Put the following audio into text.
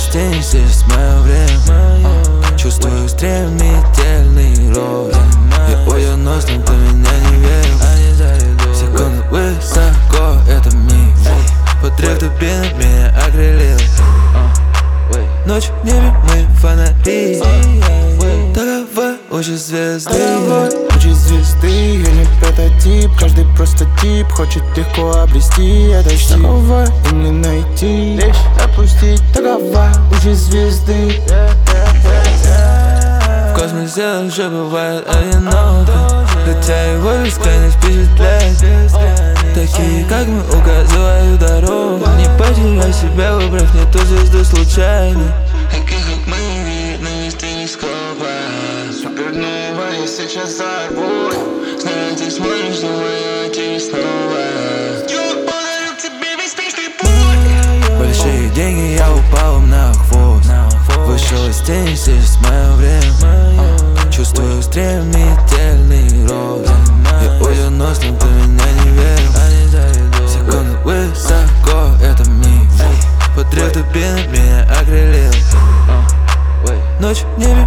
тени, сейчас мое время. Чувствую стремительный рост. Я уюсь, но ты меня не верил. Секунды высоко, это миг. Подрыв турбины меня окрылил. Ночь в небе мы фонари. Такова участь звезды. Участь звезды, я не прототип. Каждый просто тип хочет легко обрести этот стиль. Такого им не найти, лишь опустить. Такова участь звезды. В космосе лучше бывает одиноко, хотя его бесконечность впечатляет. Такие, как мы, указывают дорогу. Не потеряй себя, выбрав не ту звезду случайно. Таких, как мы, видно из телескопа. Супернова, я сейчас взорву. Знаю, ты смотришь на мою тень снова. Я подарю тебе весь пешный путь. Большие деньги, я упал им на хвост. Вышел из тени, сейчас мое время. Чувствую стремительный рост. Я уюсь, но ты меня не верил. Секунды высоко, это миг. Подрыв турбины меня окрылил. Ночь в небе